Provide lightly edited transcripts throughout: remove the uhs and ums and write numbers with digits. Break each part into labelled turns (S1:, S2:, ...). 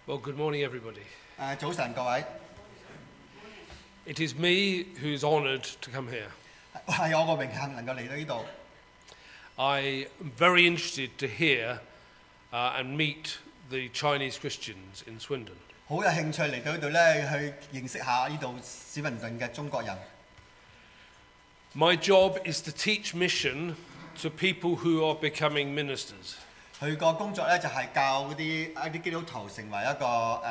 S1: Well, good morning, everybody.
S2: 早晨各位，
S1: It is me who's honoured to come here.
S2: 係我個榮幸能夠嚟到呢度。
S1: I am very interested to hear and meet the Chinese Christians in Swindon.
S2: 好有興趣嚟到呢度咧，去認識下呢度史雲頓嘅中國人。
S1: My job is to teach mission to people who are becoming ministers.
S2: 佢個工作咧就係教嗰啲基督徒成為一個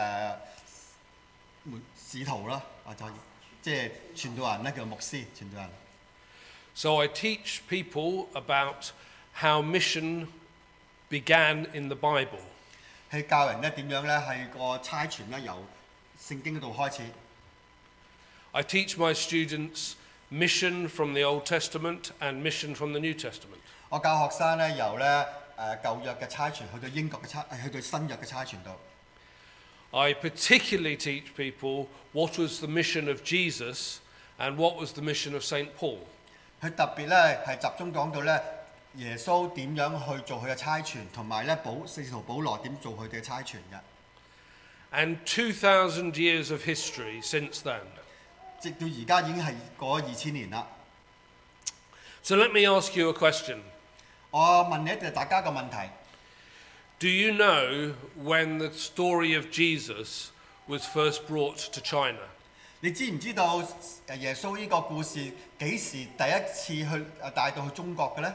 S2: 使徒啦，即係傳道人咧叫牧師傳道人。
S1: So I teach people about how mission began in the Bible.
S2: 去教人咧點樣咧係個差傳咧由聖經嗰度開始。
S1: I teach my students mission from the Old Testament and mission from the New Testament.
S2: 我教學生咧由咧舊約嘅差傳去到英國嘅去到新約嘅差傳度。
S1: I particularly teach people what was the mission of Jesus and what was the mission of St. Paul.
S2: 佢特別咧係集中講到咧耶穌點樣去做佢嘅差傳，同埋咧使徒保羅點做佢哋嘅差傳嘅。
S1: And 2,000 years of history since then.
S2: 直到而家已經係過咗2000年啦。
S1: So let me ask you a question.
S2: 我問你大家個問題。
S1: Do you know when the story of Jesus was first brought to China?
S2: 你知唔知道耶穌呢個故事幾時第一次去帶到去中國嘅呢？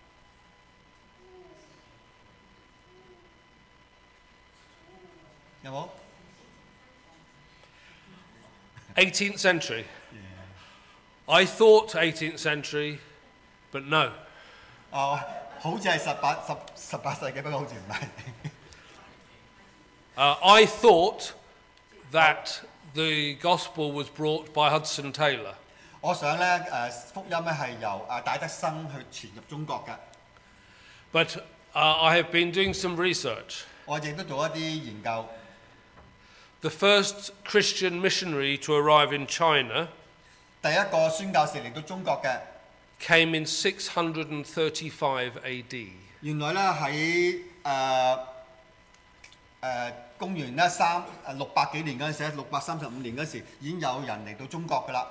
S2: 有冇
S1: 18th century. I thought 18th century, but no.
S2: 好似係18世紀，不過好似唔係。
S1: I thought that the gospel was brought by Hudson Taylor.
S2: 我想咧福音咧係由戴德生去傳入中國嘅。
S1: But I have been doing some research.
S2: 我亦都做一啲研究。
S1: The first Christian missionary to arrive in China
S2: 第一個宣教士嚟到中國嘅
S1: came in 635 AD.
S2: 原來咧喺公元咧600幾年嗰陣時，635年嗰時已經有人嚟到中國㗎啦。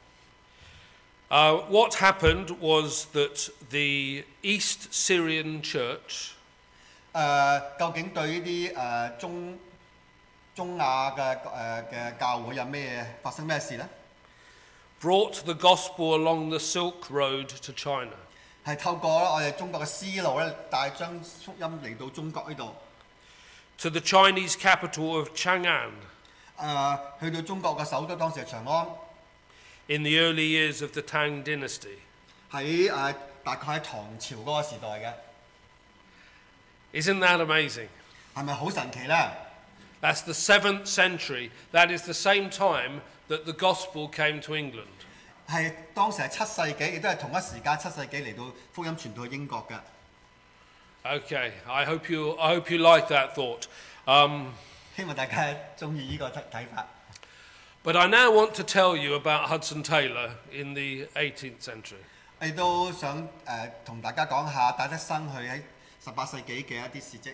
S1: What happened was that the East Syrian Church
S2: 究竟對呢啲中亞嘅教會有發生咩事呢？
S1: brought the gospel along the Silk Road to China.
S2: 係透過我哋中國嘅絲路咧，將福音嚟到中國呢度。
S1: To the Chinese capital of Chang'an.
S2: 去到中國嘅首都當時係長安。
S1: In the early years of the Tang dynasty.
S2: 喺大概喺唐朝嗰個時代嘅。
S1: Isn't that amazing?
S2: 係咪好神奇呢？
S1: That's the 7th century. That is the same time that the gospel came to England.
S2: 係當時係7世紀，亦都係同一時間7世紀嚟到福音傳到去英國嘅。
S1: Okay, I hope you like that thought.
S2: 希望大家中意呢個睇法。
S1: But I now want to tell you about Hudson Taylor in the 18th century.
S2: 亦都想同大家講下戴德生佢喺18世紀嘅一啲事蹟。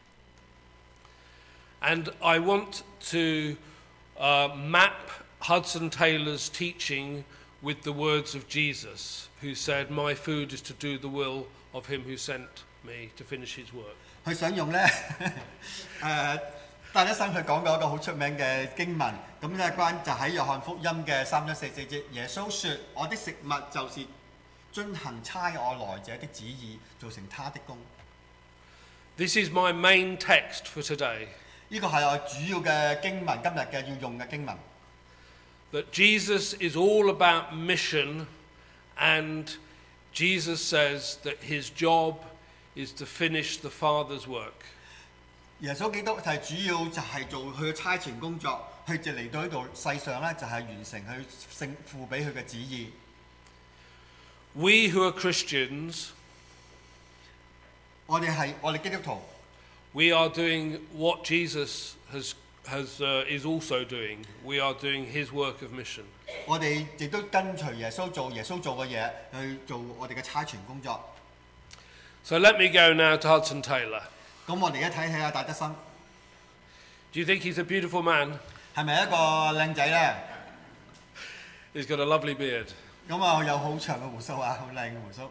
S1: And I want to map Hudson Taylor's teaching with the words of Jesus, who said, "My food is to do the will of him who sent me to finish his work."
S2: 佢想用咧戴德生佢講過一個好出名嘅經文，咁咧就喺約翰福音嘅3章44節，耶穌說：我的食物就是遵行差我來者的旨意，做成他的工。
S1: This is my main text for today.
S2: 呢個係我主要嘅經文，今日嘅要用嘅經文。
S1: That Jesus is all about mission, and Jesus says that his job is to finish the Father's work.
S2: 耶穌基督係主要就係做佢嘅差傳工作，佢就嚟到呢度世上咧就係完成佢聖父俾佢嘅旨意。
S1: We who are Christians,
S2: 我哋基督徒。
S1: we are doing what Jesus is also doing. We are doing his work of mission.
S2: 我哋亦都跟隨耶穌做耶穌做嘅嘢，去做我哋嘅差傳工作。
S1: So let me go now to Hudson Taylor.
S2: 咁我哋而家睇下戴德生。
S1: Do you think he's a beautiful man?
S2: 係咪一個靚仔呢？
S1: He's got a lovely beard.
S2: 咁啊，有好長嘅胡鬚啊，好靚嘅胡鬚。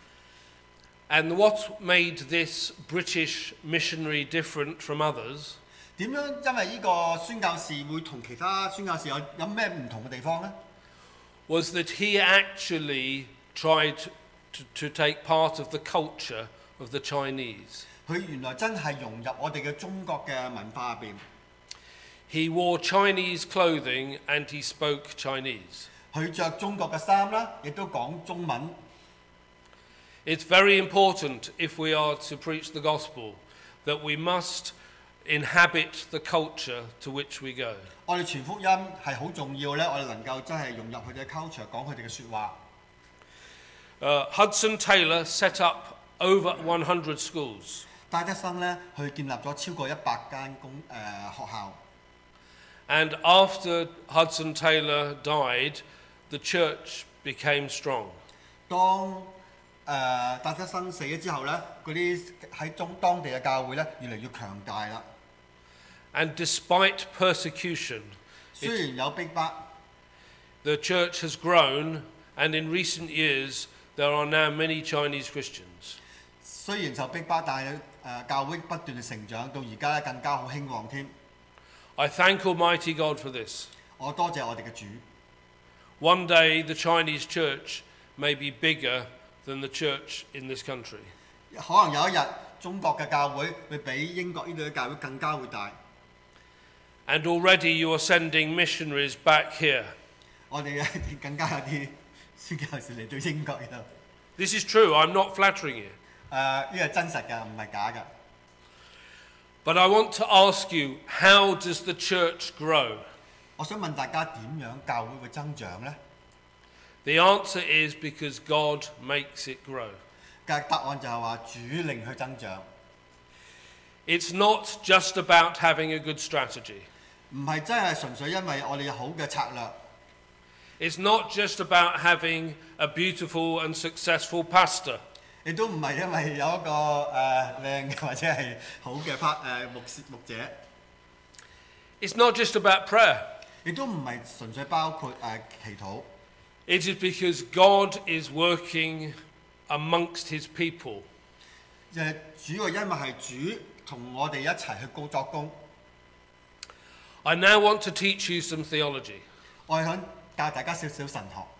S1: And what made this British missionary different from others
S2: 點樣因為呢個宣教士會同其他宣教士有咩唔同嘅地方呢？
S1: was that he actually tried to take part of the culture of the Chinese.
S2: 佢原來真係融入我哋嘅中國嘅文化入邊。
S1: He wore Chinese clothing and he spoke Chinese.
S2: 佢着中國嘅衫啦，亦都講中文。
S1: It's very important if we are to preach the gospel that we must inhabit the culture to which we go.
S2: 我哋傳福音係好重要咧，我哋能夠真係融入佢哋嘅 culture， 講佢哋嘅説話。
S1: Hudson Taylor set up over 100 schools.
S2: 戴德生咧，佢建立咗超過100間學校。
S1: And after Hudson Taylor died, the church became strong.
S2: 當戴德生死咗之後咧，嗰啲喺當地嘅教會咧越嚟越強大啦。
S1: And despite persecution,
S2: 雖然有逼迫，
S1: the church has grown, and in recent years there are now many Chinese Christians.
S2: 雖然受逼迫，但係教會不斷嘅成長，到而家咧更加好興旺添。
S1: I thank Almighty God for this.
S2: 我多謝我哋嘅主。
S1: One day the Chinese church may be bigger than the church in this country.
S2: 可能有一日中國嘅教會會比英國呢度嘅教會更加會大。
S1: And already you are sending missionaries back here.
S2: 我哋更加有啲宣教士嚟到英國呢度。
S1: This is true, I'm not flattering you.
S2: 呢個係真實嘅，唔係假嘅。
S1: But I want to ask you, how does the church grow?
S2: 我想問大家點樣教會會增長呢？
S1: The answer is because God makes it grow.
S2: 嘅答案就係話主令佢增長，
S1: It's not just about having a good strategy.
S2: 唔係真係純粹因為我哋有好嘅策略。
S1: It's not just about having a beautiful and successful pastor.
S2: 亦都唔係因為有一個靚或者係好嘅牧者，
S1: It's not just about prayer.
S2: 亦都唔係純粹包括祈禱。
S1: It is because God is working amongst his people.
S2: 主要因為係主同我哋一齊去作工。
S1: I now want to teach you some theology.
S2: 我係想教大家少少神學。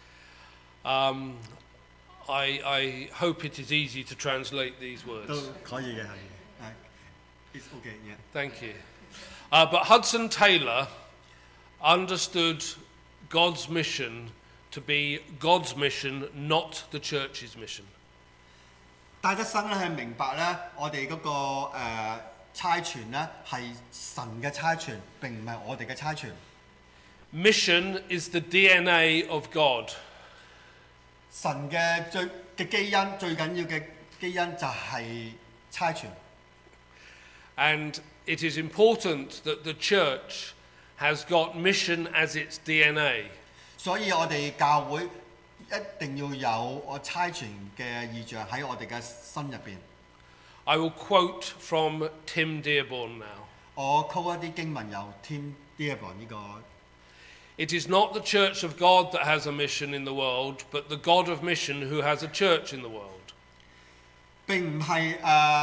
S1: I hope it is easy to translate these
S2: 都
S1: words.
S2: 可以嘅，係。It's okay, yeah.
S1: Thank you. But Hudson Taylor understood God's mission to be God's mission, not the church's mission.
S2: 戴德生咧係明白咧，我哋嗰個差傳咧係神嘅差傳，並唔係我哋嘅差傳。
S1: Mission is the DNA of God.
S2: 神嘅基因最緊要嘅基因就係差傳。
S1: And it is important that the church has got mission as its DNA.
S2: 所以我哋教會一定要有我差傳嘅意象喺我哋嘅心入邊。
S1: I will quote from Tim Dearborn now.
S2: 我 quote 一啲經文由 Tim Dearborn 呢個。
S1: It is not the church of God that has a mission in the world, but the God of mission who has a church in the world.
S2: 並唔係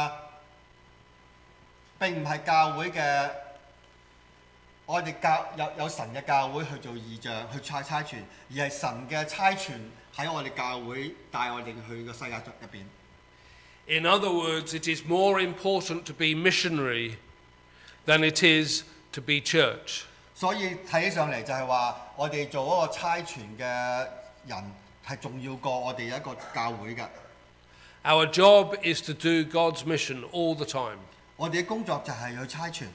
S2: 教會嘅，我哋有神嘅教會去做異象，去差傳，而係神嘅差傳喺我哋教會帶我哋去個世界入邊。
S1: In other words, it is more important to be missionary than it is to be church.
S2: 所以睇起上嚟就係話，我哋做一個差傳嘅人係重要過我哋一個教會嘅。
S1: Our job is to do God's mission all the time.
S2: 我哋嘅工作就係去差傳。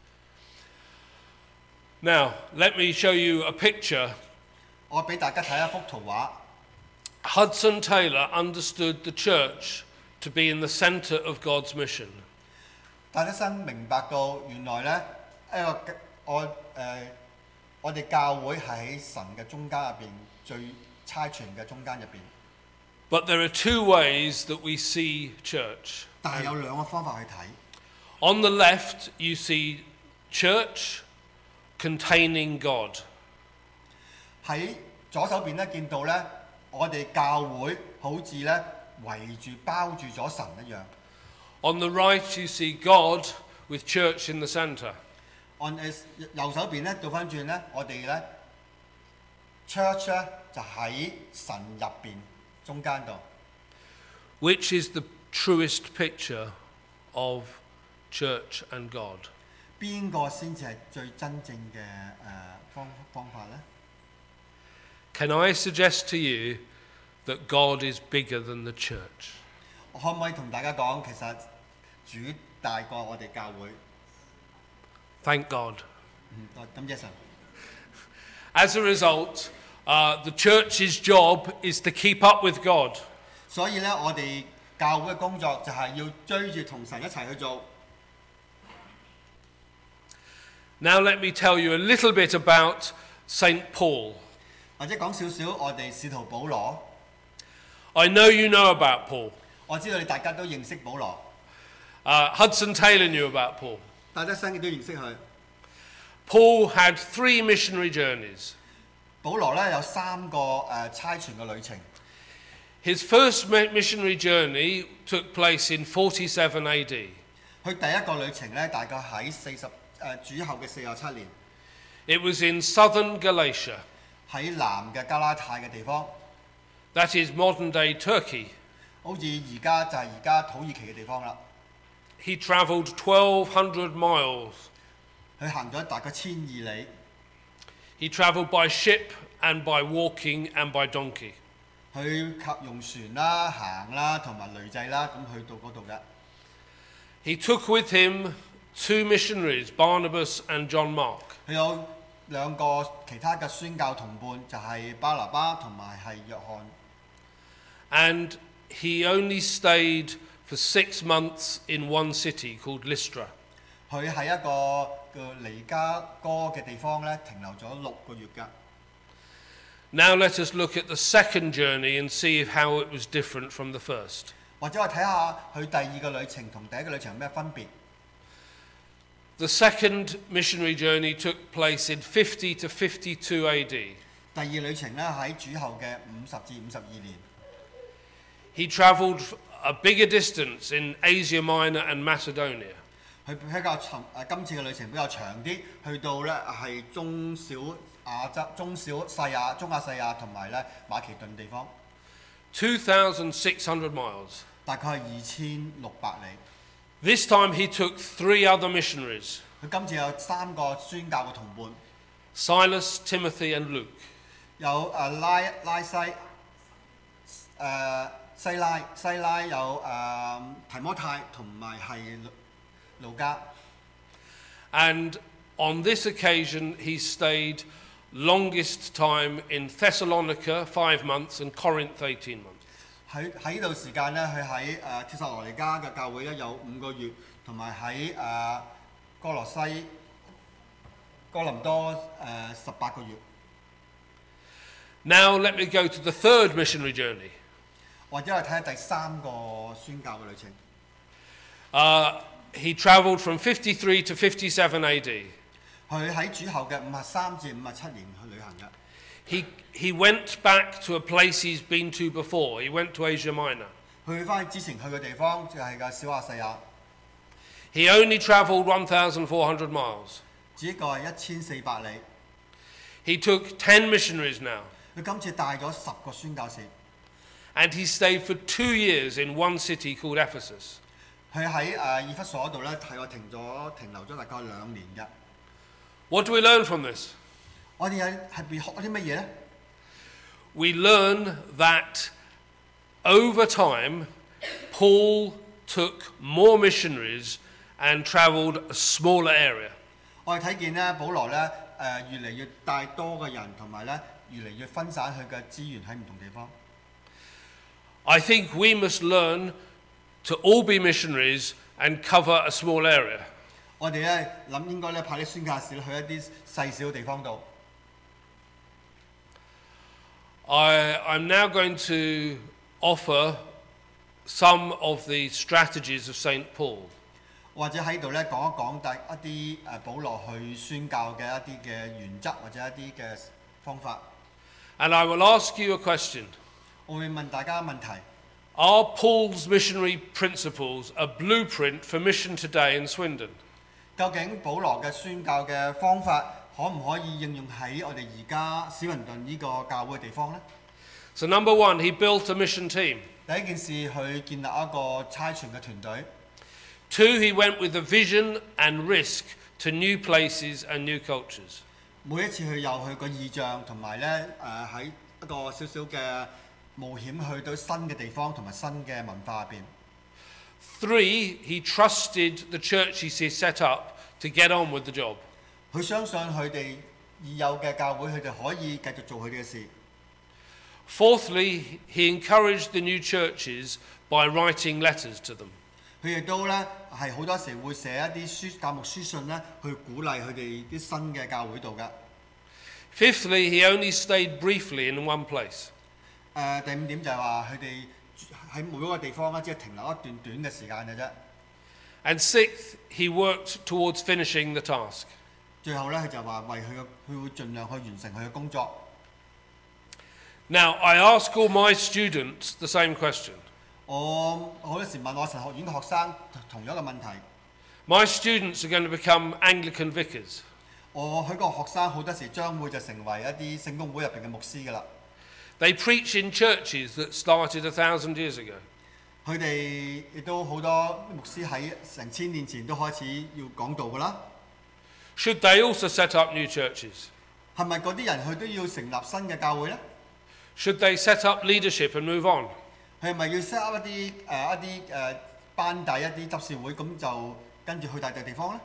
S1: Now, let me show you a picture.
S2: 我俾大家睇一幅圖畫。
S1: Hudson Taylor understood the church to be in the centre of God's mission.
S2: 戴德生明白到原來咧我哋教會係喺神嘅中間入邊，最差傳嘅中間入邊。
S1: But there are two ways that we see church.
S2: 但係有兩個方法去睇。
S1: On the left, you see church containing God.
S2: 喺左手邊咧見到咧，我哋教會好似咧圍住包住咗神一樣。
S1: On the right you see God with church in the centre.
S2: 右手邊咧倒翻轉咧，我哋咧 church 咧就喺神入邊中間度。
S1: Which is the truest picture of church and God?
S2: 邊個先至係最真正嘅方法咧？
S1: Can I suggest to you that God is bigger than the church?
S2: 我可唔可以同大家講，其實主大過我哋教會？
S1: Thank God.
S2: 感謝神。
S1: As a result, the church's job is to keep up with God.
S2: 所以咧，我哋教會嘅工作就係要追住同神一齊去做。
S1: Now let me tell you a little bit about St. Paul.
S2: 或者講少少我哋使徒保羅。
S1: I know you know about Paul.
S2: 我知道你大家都認識保羅。
S1: Hudson Taylor knew about Paul.
S2: 戴德生亦都認識佢。
S1: Paul had 3 missionary journeys.
S2: 保羅咧有3個差傳嘅旅程。
S1: His first missionary journey took place in 47 AD.
S2: 佢第一個旅程咧，大概喺主後嘅47年。
S1: It was in southern Galatia.
S2: 喺南嘅加拉太嘅地方。
S1: That is modern-day Turkey.
S2: 好似而家就係而家土耳其嘅地方啦。
S1: He travelled 1,200 miles.
S2: 佢行咗大概1200里。
S1: He travelled by ship and by walking and by donkey.
S2: 佢靠用船啦、行啦同埋驢仔啦，咁去到嗰度嘅。
S1: He took with him 2 missionaries, Barnabas and John Mark.
S2: 佢有2個其他嘅宣教同伴，就係巴拿巴同埋係約翰。
S1: And he only stayed for 6 months in one city called Lystra.
S2: 佢喺一個叫尼加哥嘅地方咧，停留咗6個月㗎。
S1: Now let us look at the second journey and see how it was different from the first.
S2: 或者我睇下佢第2個旅程同第1個旅程有咩分別。
S1: The second missionary journey took place in 50 to 52 AD.
S2: 第2旅程咧喺主後嘅50至52年。
S1: He travelled a bigger distance in Asia Minor and Macedonia.
S2: 佢比較今次嘅旅程比較長啲，去到咧係中亞細亞同埋咧馬其頓地方。
S1: 2,600 miles.
S2: 大概係2600里。
S1: This time he took 3 other missionaries.
S2: 佢今次有3個宣教嘅同伴。
S1: Silas, Timothy and Luke.
S2: 有西拉有提摩太同埋係路加。
S1: And on this occasion he stayed longest time in Thessalonica 5 months and Corinth 18 months.
S2: 喺呢度時間咧，佢喺帖撒羅尼迦嘅教會咧有5個月，同埋喺哥林多18個月。
S1: Now let me go to the third missionary journey.
S2: 或者我睇下第3個宣教嘅旅程。
S1: He travelled from 53 to 57 AD.
S2: 佢喺主後嘅53至57年去旅行嘅。
S1: He went back to a place he's been to before. He went to Asia Minor.
S2: 去翻之前去嘅地方就係個小亞細亞。
S1: He only travelled 1,400 miles.
S2: 只個係1400里。
S1: He took 10 missionaries now.
S2: 佢今次帶咗10個宣教士。
S1: And he stayed for 2 years in one city called Ephesus.
S2: 佢喺以弗所度咧，係我停留咗大概2年嘅。
S1: What do we learn from this?
S2: 我哋係學咗啲乜嘢咧？
S1: We learn that over time, Paul took more missionaries and travelled a smaller area.
S2: 我哋睇見咧，保羅咧越嚟越帶多嘅人，同埋咧越嚟越分散佢嘅資源喺唔同地方。
S1: I think we must learn to all be missionaries and cover a small area.
S2: 我哋咧應該咧派啲宣教士去一啲細小嘅地方度。
S1: I'm now going to offer some of the strategies of St. Paul.
S2: 或者喺度咧講一講一啲保羅去宣教嘅一啲嘅原則或者一啲嘅方法。
S1: And I will ask you a question.
S2: 我會問大家問題。
S1: Are Paul's missionary principles a blueprint for mission today in Swindon?
S2: 究竟保羅嘅宣教嘅方法可唔可以應用喺我哋而家史雲頓呢個教會嘅地方呢？
S1: So number one, he built a mission team.
S2: 第一件事，佢建立一個差傳嘅團隊。
S1: Two, he went with a vision and risk to new places and new cultures.
S2: 每一次佢有佢個意象，同埋咧喺一個少少嘅冒險去到新嘅地方同埋新嘅文化入邊。
S1: Three, he trusted the church he set up to get on with the job.
S2: 佢相信佢哋已有嘅教會，佢哋可以繼續做佢哋嘅事。
S1: Fourthly, he encouraged the new churches by writing letters to them.
S2: 佢亦都咧係好多時會寫一啲教牧書信咧，去鼓勵佢哋啲新嘅教會度㗎。
S1: Fifthly, he only stayed briefly in one place.
S2: 第五點就係話佢哋喺每一個地方咧，只係停留一段短嘅時間嘅啫。
S1: And sixth, he worked towards finishing the task.
S2: 最後咧，佢就話為佢會盡量去完成佢嘅工作。
S1: Now, I ask all my students the same question.
S2: 我好多時問我神學院嘅學生同樣嘅問題。
S1: My students are going to become Anglican vicars.
S2: 我佢個學生好多時將會就成為一啲聖公會入邊嘅牧師㗎啦。
S1: They preach in churches that started 1,000 years ago.
S2: 佢哋亦都好多牧師喺成千年前都開始要講道㗎啦。
S1: Should they also set up new churches?
S2: 係咪嗰啲人佢都要成立新嘅教會呢？
S1: Should they set up leadership and move on?
S2: 佢係咪要 set up 一啲班底一啲執事會，咁就跟住去第二地方呢？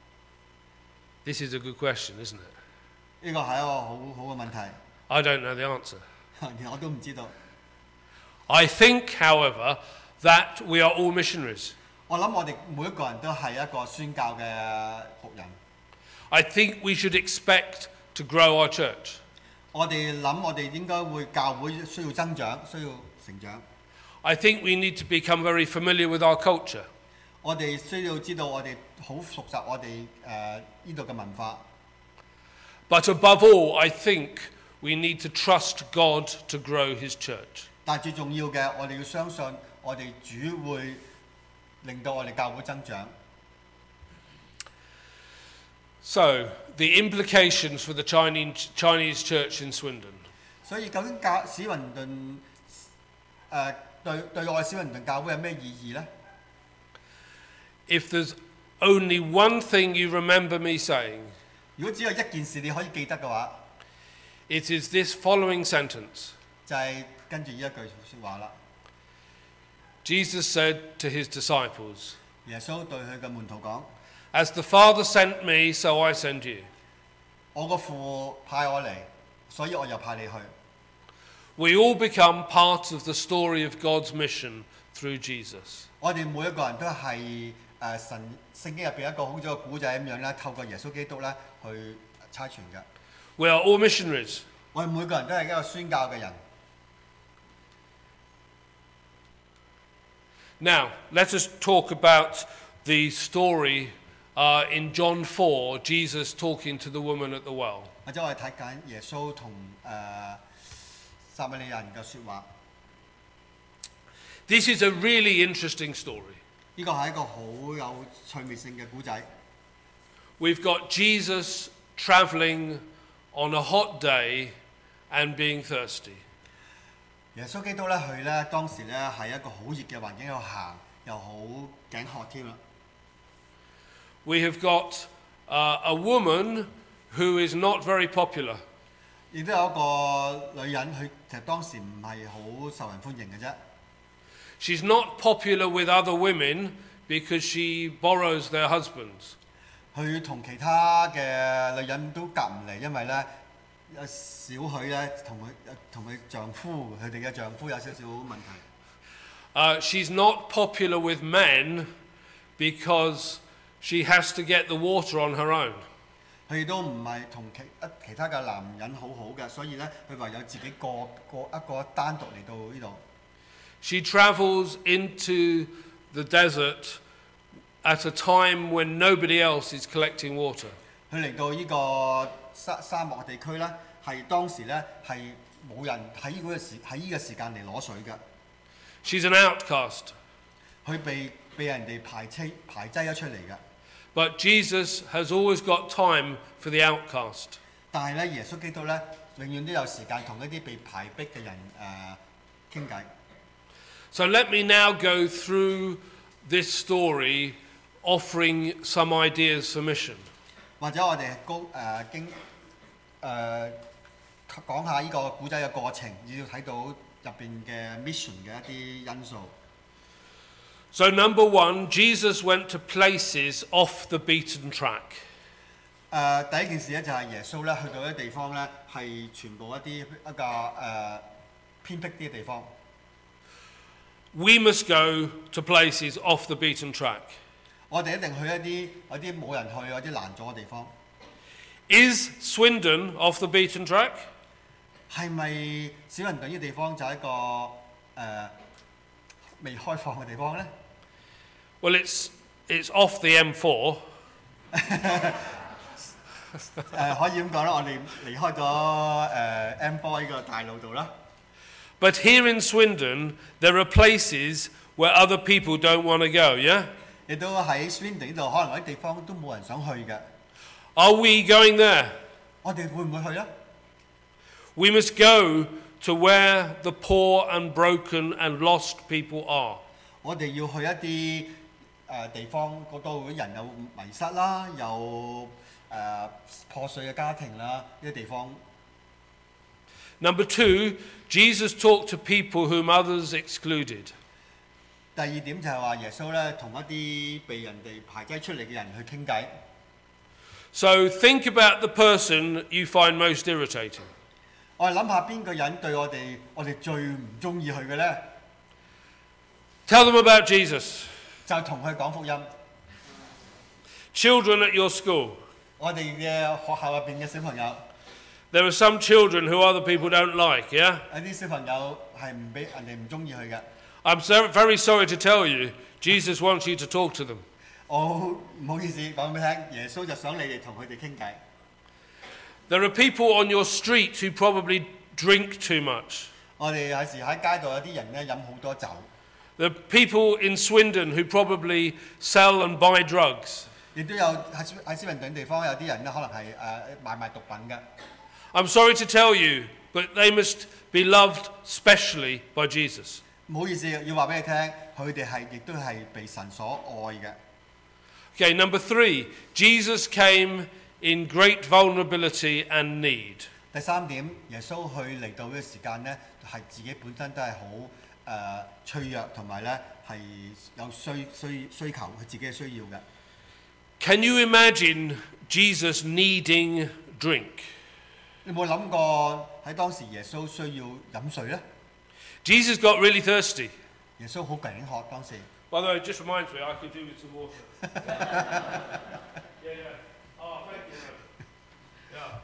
S1: This is a good question, isn't it?
S2: 呢個係一個好好嘅問題。
S1: I don't know the answer.
S2: 我都唔知道。
S1: I think, however, that we are all missionaries.
S2: 我諗我哋每一個人都係一個宣教嘅僕人。
S1: I think we should expect to grow our church.
S2: 我哋諗我哋應該會教會需要增長，需要成長。
S1: I think we need to become very familiar with our culture.
S2: 我哋需要知道我哋好熟習我哋呢度嘅文化。
S1: But above all, I think we need to trust God to grow His church.
S2: 但係最重要嘅，我哋要相信我哋主會令到我哋教會增長。
S1: So, the implications for the Chinese church in Swindon.
S2: 所以究竟史雲頓對我哋史雲頓教會有咩意義呢？
S1: If there's only one thing you remember me saying,
S2: 如果只有一件事你可以記得嘅話，
S1: it is this following sentence.
S2: 就係跟住呢一句説話啦。
S1: Jesus said to his disciples,
S2: 耶穌對佢嘅門徒講：
S1: As the Father sent me, so I send you.
S2: 我個父派我嚟，所以我又派你去。
S1: We all become part of the story of God's mission through Jesus.
S2: 我哋每一個人都係神聖經入邊一個好似個古仔咁樣咧，透過耶穌基督咧去差傳嘅。
S1: We are all missionaries.
S2: 我哋每個人都係一個宣教嘅人。
S1: Now, let us talk about the story in John 4, Jesus talking to the woman at the well.
S2: 或者我哋睇緊耶穌同撒瑪利亞人嘅説話。
S1: This is a really interesting story.
S2: 呢個係一個好有趣味性嘅古仔。
S1: We've got Jesus travelling on a hot day and being thirsty.
S2: 耶穌基督咧，佢咧當時咧喺一個好熱嘅環境度行，又好頸渴添啦。
S1: We have got a woman who is not very popular.
S2: 亦都有一個女人，佢其實當時唔係好受人歡迎嘅啫。
S1: She's not popular with other women because she borrows their husbands.
S2: 佢同其他嘅女人都夾唔嚟，因為咧有少許咧同佢丈夫，佢哋嘅丈夫有少少問題。
S1: She's not popular with men because she has to get the water on her own.
S2: 佢都唔係同其他嘅男人好好嘅，所以咧佢唯有自己過一個單獨嚟到呢度。
S1: She travels into the desert at a time when nobody else is collecting water.
S2: 佢嚟到呢個沙漠地區咧，係當時咧係冇人喺呢個時間嚟攞水嘅。
S1: She's an outcast.
S2: 佢被人哋排擠咗出嚟嘅。
S1: But Jesus has always got time for the outcast.
S2: 但係咧，耶穌基督咧，永遠都有時間同一啲被排逼嘅人傾偈。
S1: So let me now go through this story, offering some ideas for mission.
S2: 或者我哋講下呢個古仔嘅過程，要睇到入邊嘅 mission 嘅一啲因素。
S1: So number one, Jesus went to places off the beaten track.
S2: 第一件事咧就係耶穌咧去到一啲地方咧係全部一個偏僻啲嘅地方。
S1: We must go to places off the beaten track.
S2: 我哋一定去一啲冇人去、有啲難咗嘅地方。
S1: Is Swindon off the beaten track?
S2: 係咪小倫敦呢個地方就係一個未開放嘅地方咧？
S1: Well, it's off the M4.
S2: 可以咁講啦，我哋離開咗M4 呢個大路度啦。
S1: But here in Swindon, there are places where other people don't want to go, yeah?
S2: 亦都喺 Swindon 呢度，可能有啲地方都冇人想去嘅。
S1: Are we going there?
S2: 我哋會唔會去咧？
S1: We must go to where the poor and broken and lost people are.
S2: 我哋要去一啲地方，嗰度人有迷失啦，有破碎嘅家庭啦，呢啲地方。
S1: Number two, Jesus talked to people whom others excluded.
S2: 第二點就係話耶穌咧同一啲被人哋排擠出嚟嘅人去傾偈。
S1: So think about the person you find most irritating.
S2: 我哋諗下邊個人對我哋最唔中意佢嘅咧？
S1: Tell them about Jesus.
S2: 就同佢講福音。
S1: Children at your school.
S2: 我哋嘅學校入邊嘅小朋友。
S1: There are some children who other people don't like, yeah?
S2: 有啲小朋友係唔俾人哋唔中意佢嘅。
S1: I'm very sorry to tell you, Jesus wants you to talk to them.
S2: 我唔好意思講俾你聽，耶穌就想你哋同佢哋傾偈。
S1: There are people on your street who probably drink too much.
S2: 我哋有時喺街度有啲人咧飲好多酒。
S1: There are people in Swindon who probably sell and buy drugs.
S2: 亦都有喺斯文頓地方有啲人咧可能係賣毒品嘅。
S1: I'm sorry to tell you, but they must be loved specially by Jesus.
S2: 唔好意思，要話俾你聽，佢哋亦都係被神所愛嘅。
S1: Okay, number three, Jesus came in great vulnerability and need.
S2: 第三點，耶穌去嚟到嘅時間咧，係自己本身都係好脆弱，同埋咧係有需求，佢自己嘅需要嘅。
S1: Can you imagine Jesus needing drink?
S2: 你有冇諗過喺當時耶穌需要飲水咧？
S1: Jesus got really thirsty.
S2: 耶穌好頸渴當時。
S1: By the way, it just reminds me, I could do with some water. Yeah. Oh, thank you. Yeah.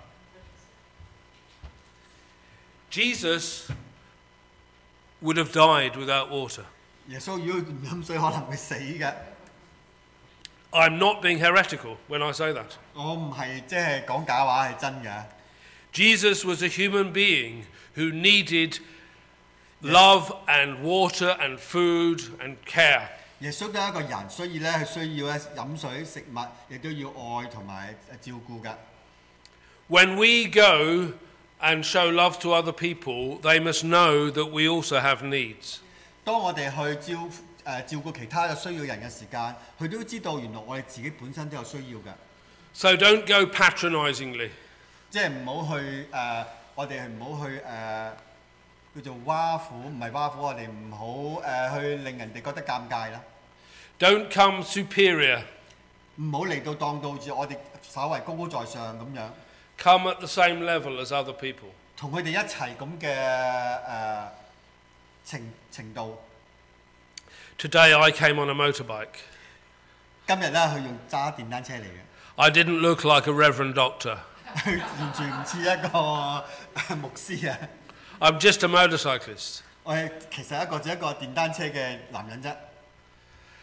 S1: Jesus would have died without water.
S2: 耶穌如果唔飲水，可能會死嘅。
S1: I'm not being heretical when I say that.
S2: 我唔係即係講假話，係真嘅。
S1: Jesus was a human being who needed love and water and food and care.
S2: 耶穌都係一個人，所以咧佢需要咧飲水、食物，亦都要愛同埋照顧嘅。
S1: When we go and show love to other people, they must know that we also have needs.
S2: 當我哋去照顧其他嘅需要人嘅時間，佢都知道原來我哋自己本身都有需要嘅。
S1: So don't go patronisingly.
S2: 即係唔好去我哋唔好去叫做挖苦，唔係挖苦，我哋唔好去令人哋覺得尷尬啦。
S1: Don't come superior.
S2: 唔好嚟到當到住我哋稍為高高在上咁樣。
S1: Come at the same level as other people.
S2: 同佢哋一齊咁嘅程度。
S1: Today I came on a motorbike.
S2: 今日咧，佢用揸電單車嚟嘅。
S1: I didn't look like a reverend doctor.
S2: 佢完全唔似一個牧師啊！
S1: I'm just a motorcyclist.
S2: 我係其實只一個電單車嘅男人啫。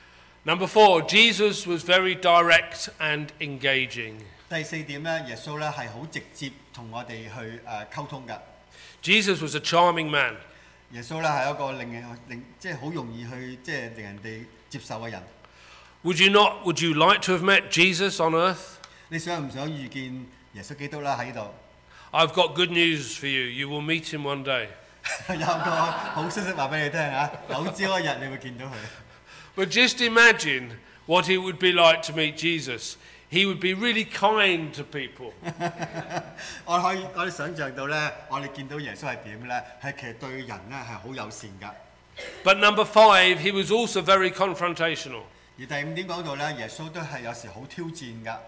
S1: Number 4, Jesus was very direct and engaging.
S2: 第四點咧，耶穌咧係好直接同我哋去溝通㗎。
S1: Jesus was a charming man.
S2: 耶穌咧係一個令即係好容易去即係令人哋接受嘅人。
S1: Would you like to have met Jesus on earth?
S2: 你想唔想遇見耶穌基督啦喺度？
S1: I've got good news for you. You will meet him one day.
S2: 有個好消息話俾你聽啊！有朝一日你會見到佢。
S1: But just imagine what it would be like to meet Jesus. He would be really kind to people.
S2: 我哋想像到咧，我哋見到耶穌係點咧？係其實對人咧係好友善㗎。
S1: But number 5, he was also very confrontational.
S2: 而第五點講到咧，耶穌都係有時好挑戰㗎。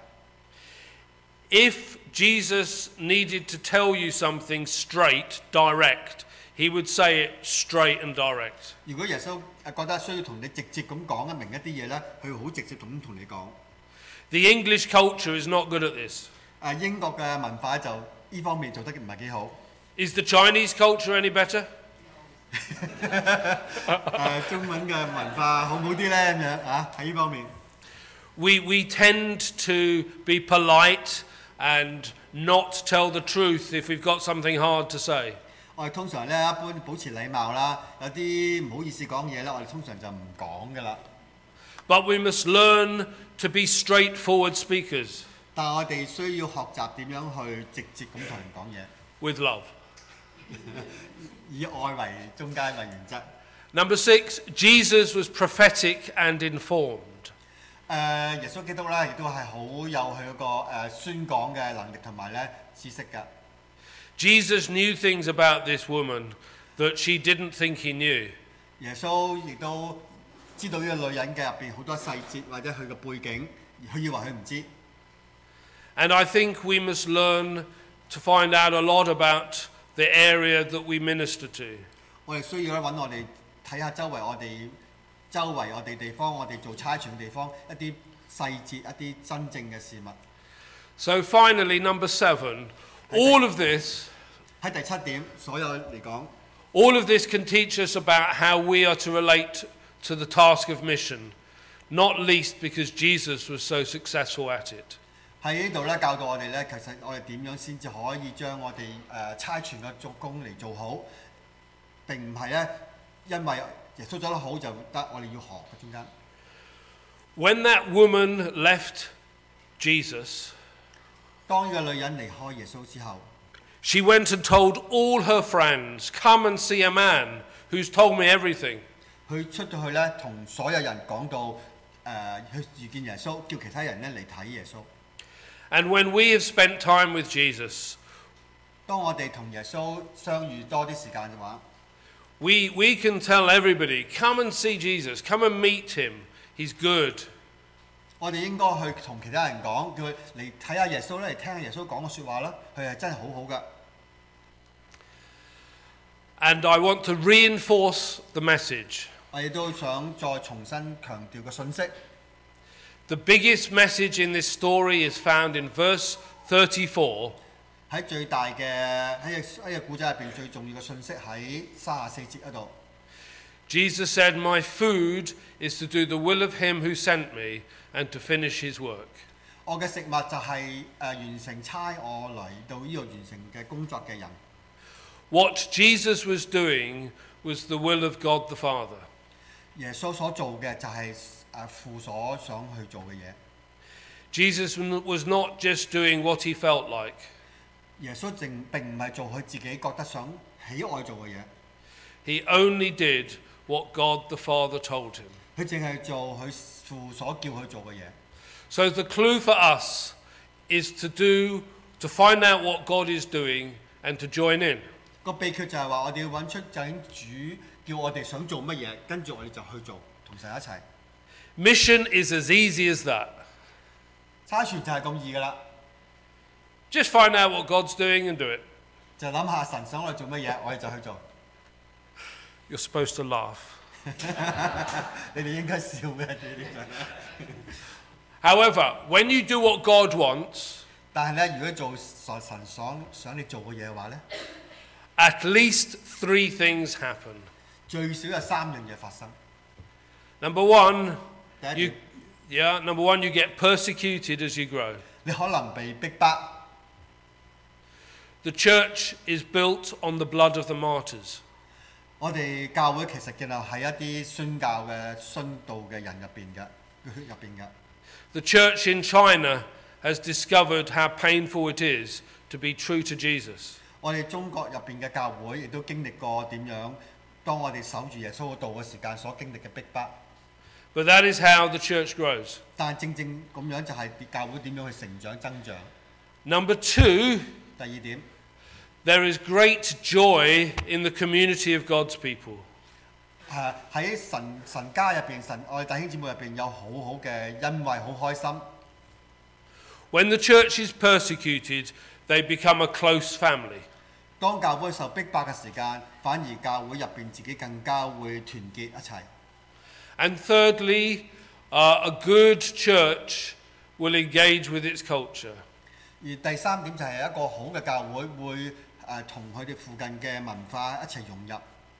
S1: If Jesus needed to tell you something straight, direct, he would say it straight and direct.
S2: 如果耶穌覺得需要同你直接咁講得明一啲嘢咧，佢會好直接咁同你講。
S1: The English culture is not good at this.
S2: 英國嘅文化就呢方面做得唔係幾好。
S1: Is the Chinese culture any better?
S2: 中文嘅文化好唔好啲咧？咁樣啊喺呢方面。
S1: We tend to be polite and not tell the truth if we've got something hard to say.
S2: 我哋通常咧一般保持禮貌啦，有啲唔好意思講嘢咧，我哋通常就唔講㗎啦。
S1: But we must learn to be straightforward speakers.
S2: 但係我哋需要學習點樣去直接咁同人講嘢。
S1: With love.
S2: 以愛為中間為原則。
S1: Number 6, Jesus was prophetic and informed.
S2: 耶穌基督咧，亦都係好有佢個宣講嘅能力同埋咧知識㗎。
S1: Jesus knew things about this woman that she didn't think he knew.
S2: 耶穌亦都知道呢個女人嘅入邊好多細節或者佢嘅背景，佢以為佢唔知。
S1: And I think we must learn to find out a lot about the area that we minister to.
S2: 我哋需要咧揾我哋睇下周圍我哋地方，我哋做差傳嘅地方一啲細節，一啲真正嘅事物。
S1: So finally, number 7, all of this
S2: 喺第七點，所有嚟講，
S1: all of this can teach us about how we are to relate to the task of mission, not least because Jesus was so successful at it.
S2: 喺呢度咧教導我哋咧，其實我哋點樣先至可以將我哋差傳嘅作工嚟做好，並唔係咧因為耶穌做得好就得，我哋要學嘅中間。
S1: When that woman left Jesus,
S2: 當呢個女人離開耶穌之後，
S1: she went and told all her friends, "Come and see a man who's told me everything."
S2: 佢出到去咧，同所有人講到去遇見耶穌，叫其他人咧嚟睇耶穌。
S1: And when we have spent time with Jesus,
S2: 當我哋同耶穌相遇多啲時間嘅話，
S1: we can tell everybody, "Come and see Jesus, come and meet him, he's good."
S2: 我哋應該去同其他人講，叫佢嚟睇下耶穌咧，嚟聽下耶穌講嘅説話啦，佢係真係好好噶。
S1: And I want to reinforce the message.
S2: 我亦都想再重新強調個信息。
S1: The biggest message in this story is found in verse 34.
S2: 喺最大嘅喺個古仔入邊最重要嘅信息喺34節嗰度。
S1: Jesus said, "My food is to do the will of him who sent me and to finish his work."
S2: 我嘅食物就係完成差我嚟到呢度完成嘅工作嘅人。
S1: What Jesus was doing was the will of God the Father.
S2: 耶穌所做嘅就係父所想去做嘅嘢。
S1: Jesus was not just doing what he felt like.
S2: 耶穌並唔係做佢自己覺得想喜愛做嘅嘢。
S1: He only did what God the Father told him.
S2: 佢淨係做佢父所叫佢做嘅嘢。
S1: So the clue for us is to find out what God is doing and to join in.
S2: 個秘訣就係話我哋要揾出究竟主叫我哋想做乜嘢，跟住我哋就去做，同神一齊。
S1: Mission is as easy as that.
S2: 差傳就係咁易㗎啦，
S1: Just find out what God's doing and do it.
S2: 就諗下神想我哋做乜嘢，我哋就去做。
S1: You're supposed to laugh.
S2: 你哋應該笑嘅呢啲。
S1: However, when you do what God wants,
S2: 但係咧，如果做神想你做嘅嘢嘅話咧，
S1: at least 3 things happen.
S2: 最少有3樣嘢發生。
S1: Number 1,
S2: 第一點，
S1: Number one, you get persecuted as you grow.
S2: 你可能被逼迫。
S1: The church is built on the blood of the martyrs.
S2: 我哋教會其實建立喺一啲宣教嘅殉道嘅人入邊嘅血入邊嘅。
S1: The church in China has discovered how painful it is to be true to Jesus.
S2: 我哋中國入邊嘅教會亦都經歷過點樣，當我哋守住耶穌嘅道嘅時間所經歷嘅逼迫。
S1: But that is how the church grows.
S2: 但係正正咁樣就係教會點樣去成長增長。
S1: Number two,
S2: 第二點，
S1: there is great joy in the community of God's people.
S2: 喺神家入邊，我哋弟兄姊妹入邊有好好嘅恩惠，好開心。
S1: When the church is persecuted, they become a close family.
S2: 當教會受逼迫嘅時間，反而教會入邊自己更加會團結一齊。
S1: And thirdly, a good church will engage with its culture.
S2: 而第三點就係一個好嘅教會會同佢哋附近嘅文化一齊融入。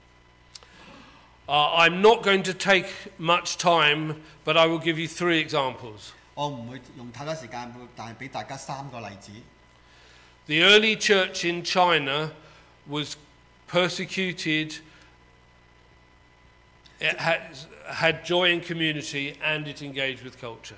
S1: I'm not going to take much time, but I will give you 3 examples.
S2: 我唔會用太多時間，但係俾大家3個例子。
S1: The early church in China was persecuted. It had joy in community and it engaged with culture.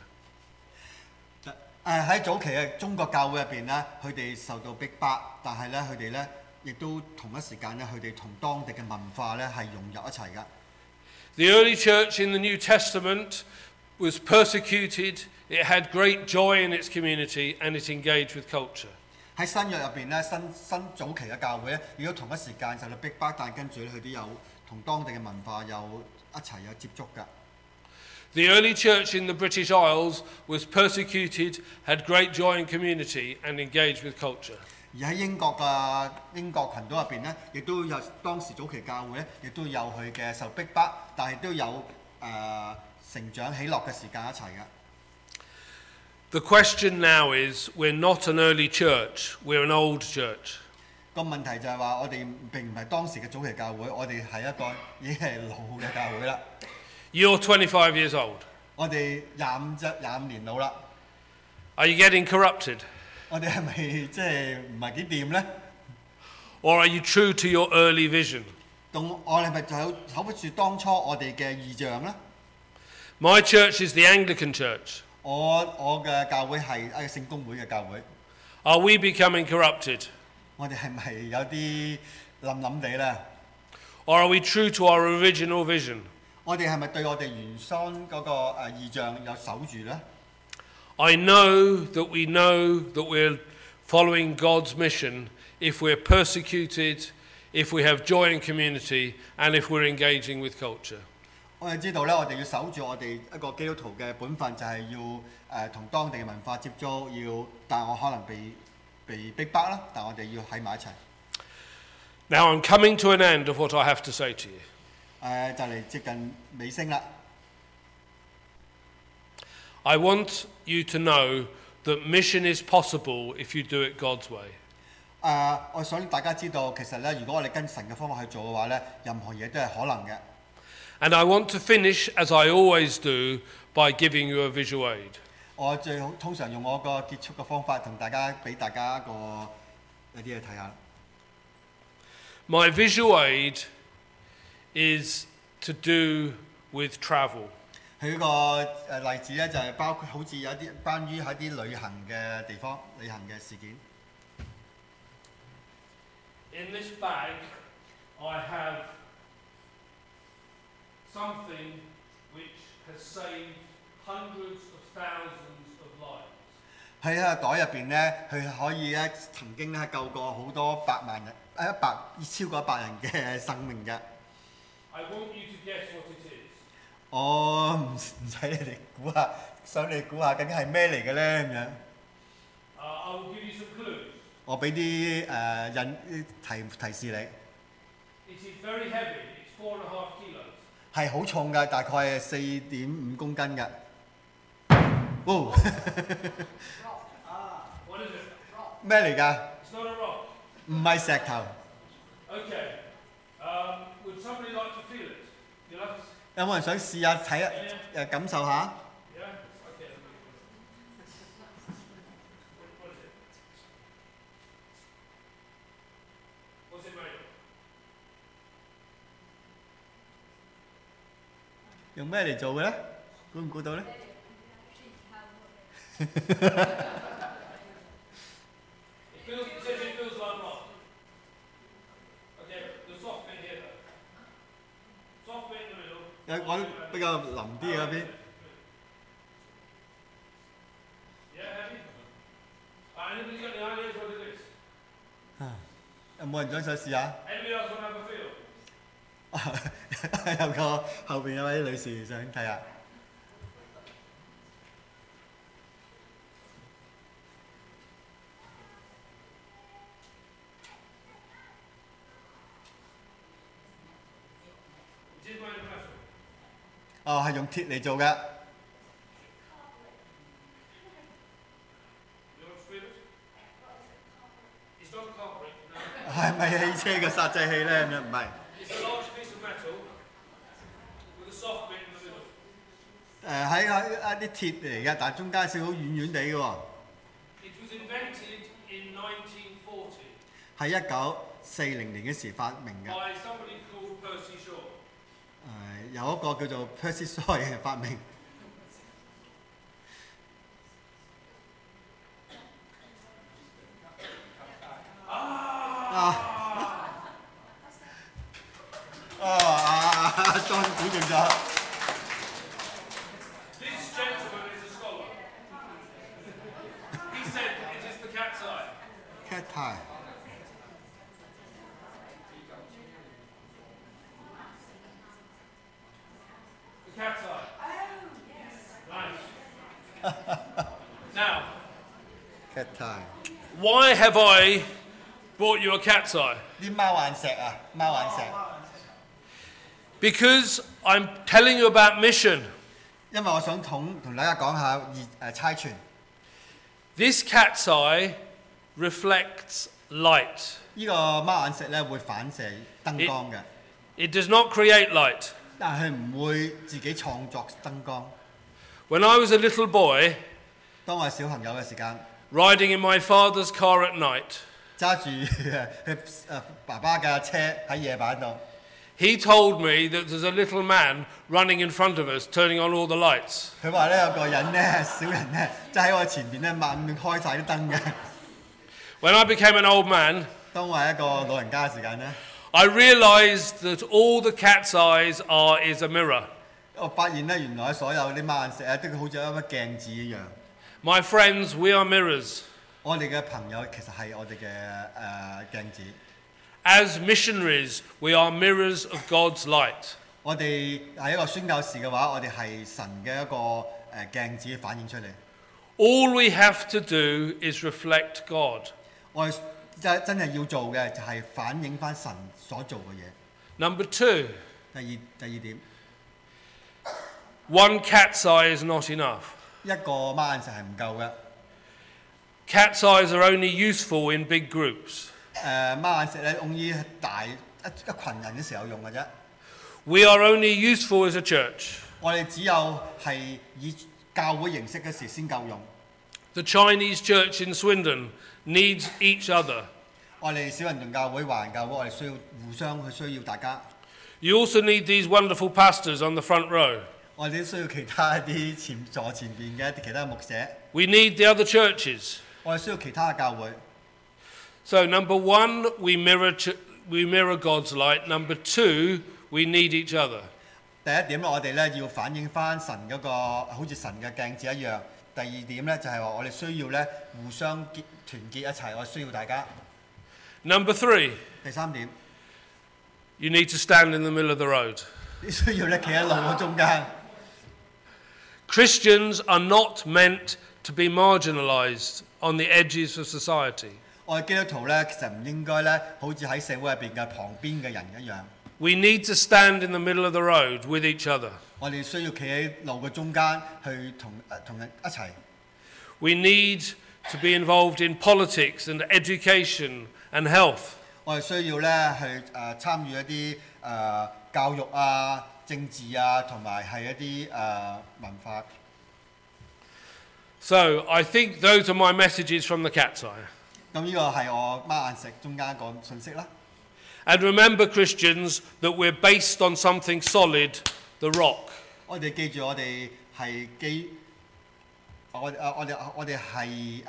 S2: 喺早期嘅中國教會入邊咧，佢哋受到逼迫，但係咧佢哋咧亦都同一時間咧，佢哋同當地嘅文化咧係融入一齊㗎。
S1: The early church in the New Testament was persecuted. It had great joy in its community and it engaged with culture.
S2: 喺新約入邊咧，新早期嘅教會咧，亦都同一時間受到逼迫，但係跟住咧佢都有同當地嘅文化有一齊有接觸㗎。
S1: The early church in the British Isles was persecuted, had great joy in community and engaged with culture.
S2: 而喺英國群島入邊咧，亦都有當時早期教會咧，亦都有佢嘅受逼迫，但係都有成長喜樂嘅時間一齊㗎。
S1: The question now is, we're not an early church, we're an old church.
S2: 個問題就係話，我哋並唔係當時嘅早期教會，我哋係一個已經係老嘅教會啦。
S1: You're 25 years old.
S2: 我哋25年老啦。
S1: Are you getting corrupted?
S2: 我哋係咪即係唔係幾掂咧？
S1: Or are you true to your early vision?
S2: 我哋係咪就守不住當初我哋嘅異象咧？
S1: My church is the Anglican church.
S2: 我嘅教會係一個聖公會嘅教會。
S1: Are we becoming corrupted?
S2: 我哋係咪有啲冧地咧？
S1: Or are we true to our original vision?
S2: 我哋係咪對我哋原生嗰個異象有守住咧？
S1: I know that we're following God's mission if we're persecuted, if we have joy in community, and if we're engaging with culture.
S2: 我哋知道咧，我哋要守住我哋一個基督徒嘅本分，就係要同當地嘅文化接觸，但我可能被逼迫啦，但我哋要喺埋一齊。
S1: Now I'm coming to an end of what I have to say to you.
S2: 就嚟接近尾聲啦。
S1: I want you to know that mission is possible if you do it God's way.
S2: 我想大家知道，其實咧，如果我哋跟神嘅方法去做嘅話咧，任何嘢都係可能嘅。
S1: And I want to finish, as I always do, by giving you a visual aid.
S2: 我通常用我個結束嘅方法，俾大家有啲嘢睇下。
S1: My visual aid is to do with travel.
S2: 佢個例子咧就係包括好似有啲關於喺啲旅行嘅地方、旅行嘅事件。
S1: In this bag, I have something which has saved hundreds of thousands of lives.
S2: 喺個袋入邊咧，佢可以咧曾經咧救過好多超過100人嘅生命嘅。
S1: I want you to guess what it is.
S2: 我唔使你哋估下，想你估下究竟係咩嚟嘅咧咁樣。
S1: I will give you some clues.
S2: 我俾啲提示你。
S1: It is very heavy. It's 4.5 kilos.
S2: 係好重嘅，大概係4.5公斤嘅。哦
S1: What is it?
S2: 咩嚟㗎？
S1: It's not a rock.
S2: 唔係石頭。
S1: Okay. Would somebody like to feel it? You like to
S2: 有冇人想試下睇感受下？ 用咩嚟做嘅咧？估唔估到咧？
S1: It says it feels like rock. Okay, the soft bit here though. Soft bit in the middle.
S2: 有揾比較腍啲嘅嗰邊。
S1: Yeah, happy? Anybody got any ideas what it is?
S2: 有冇人想試下？
S1: Anybody else want to have a feel?
S2: 有個後邊有位女士想睇下。
S1: It is made of metal.
S2: 哦，係用鐵嚟做嘅。
S1: You want to feel it? It's not concrete, no.
S2: 係咪汽車嘅煞制器咧？咁樣唔係。
S1: It's a large piece of metal with a soft bit in the middle.
S2: 喺一啲鐵嚟嘅，但係中間少好軟軟地嘅喎。
S1: It was invented in 1940
S2: 喺1940年嘅時發明嘅。
S1: by somebody called Percy Shaw.
S2: 有一個叫做 Percy Shaw 嘅發明。John 估中咗。
S1: This gentleman is a scholar. He said it is the cat's eye.
S2: Cat eye。
S1: The cat's eye. Nice. Now,
S2: Cat eye。
S1: why have I brought you a cat's eye?
S2: 啲貓眼石啊，貓眼石。
S1: Because I'm telling you about mission.
S2: 因為我想同大家講下差傳。
S1: This cat's eye reflects light.
S2: 呢個貓眼石咧會反射燈光嘅，
S1: It does not create light.
S2: 但係唔會自己創作燈光。
S1: When I was a little boy,
S2: 當我係小朋友嘅時間，
S1: riding in my father's car at night,
S2: 揸住爸爸嘅車喺夜晚度，
S1: he told me that there's a little man running in front of us, turning on all the lights.
S2: 佢話咧有個人咧，小人咧，就喺我前邊咧猛咁開晒啲燈嘅。
S1: When I became an old man,
S2: 當我係一個老人家嘅時間咧，
S1: I realized that all the cat's eyes are is a mirror.
S2: 我發現咧原來所有啲貓眼石咧都好似一個鏡子一樣。
S1: My friends, we are mirrors.
S2: 我哋嘅朋友其實係我哋嘅鏡子。
S1: As missionaries, we are mirrors of God's light.
S2: 我哋係一個宣教士嘅話，我哋係神嘅一個鏡子反映出嚟。
S1: All we have to do is reflect God.
S2: 我哋真係要做嘅就係反映翻神所做嘅嘢。
S1: Number two,
S2: 第二點，
S1: one cat's eye is not enough.
S2: 一個貓眼石係唔夠嘅。
S1: Cat's eyes are only useful in big groups.
S2: 貓眼石咧，only大一群人嘅時候用嘅啫。
S1: We are only useful as a church.
S2: 我哋只有係以教會形式嘅時先夠用。
S1: The Chinese church in Swindon needs each other.
S2: 我哋小人頓教會、華人教會，我哋需要互相去需要大家。
S1: You also need these wonderful pastors on the front row.
S2: 我哋都需要其他一啲坐前邊嘅一啲其他牧者。
S1: We need the other churches.
S2: 我哋需要其他嘅教會。
S1: So number one, we mirror God's light. Number two, we need each other.
S2: 第一點咧，我哋咧要反映翻神嗰個好似神嘅鏡子一樣。第二點咧就係話我哋需要咧互相團結一齊，我哋需要大家。
S1: Number three,
S2: 第三點，
S1: you need to stand in the middle of the road.
S2: 你需要咧企喺路嘅中間。
S1: Christians are not meant to be marginalized on the edges of society.
S2: 我哋基督徒咧，其實唔應該咧，好似喺社會入邊嘅旁邊嘅人一樣。
S1: We need to stand in the middle of the road with each other.
S2: 我哋需要企喺路嘅中間，去同人一齊。
S1: We need to be involved in politics and education and health.
S2: 我哋需要咧去參與一啲教育啊、政治啊，同埋係一啲文化。
S1: So I think those are my messages from the cat's eye.
S2: 咁呢個係我貓眼石中間個信息啦。
S1: And remember, Christians, that we're based on something solid, the rock.
S2: 我哋記住，我哋係我哋係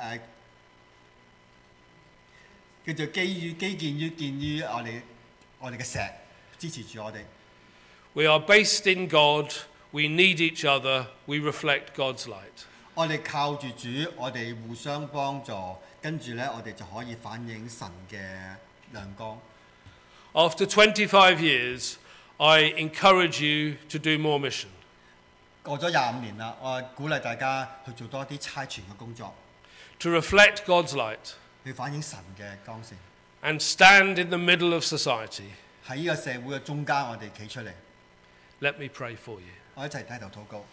S2: 叫做基建於我哋嘅石支持住我哋。
S1: We are based in God, we need each other, we reflect God's light.
S2: 我哋靠住主，我哋互相幫助，跟住呢，我哋就可以反映神嘅亮光。
S1: After 25 years, I encourage you to do more mission.
S2: 過咗25年啦，我鼓勵大家去做多啲差傳嘅工作，
S1: To reflect God's light
S2: 去反映神嘅光線。
S1: and stand in the middle of society.
S2: 喺呢個社會嘅中間，我哋企出嚟，
S1: Let me pray for you.
S2: 我一齊低頭禱告。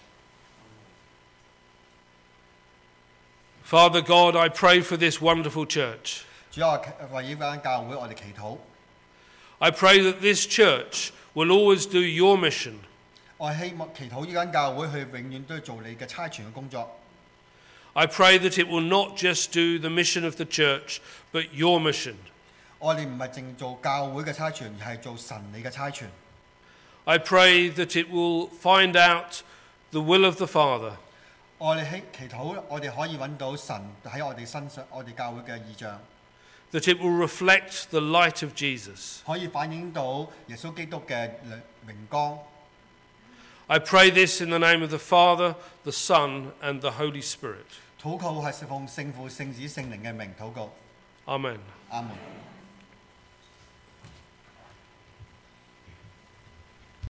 S1: Father God, I pray for this wonderful church.
S2: 主啊，為呢間教會，我哋祈禱。
S1: I pray that this church will always do your mission.
S2: 我希望祈禱呢間教會，佢永遠都要做你嘅差傳嘅工作。
S1: I pray that it will not just do the mission of the church, but your mission.
S2: 我哋唔係淨做教會嘅差傳，而係做神你嘅差傳。
S1: I pray that it will find out the will of the Father.
S2: 我哋祈禱，我哋可以揾到神喺我哋身上，我哋教會嘅異象，
S1: That it will reflect the light of Jesus.
S2: 可以反映到耶穌基督嘅榮光。
S1: I pray this in the name of the Father, the Son, and the Holy Spirit.
S2: 禱告係奉聖父、聖子、聖靈嘅名禱告。
S1: Amen.
S2: 阿門。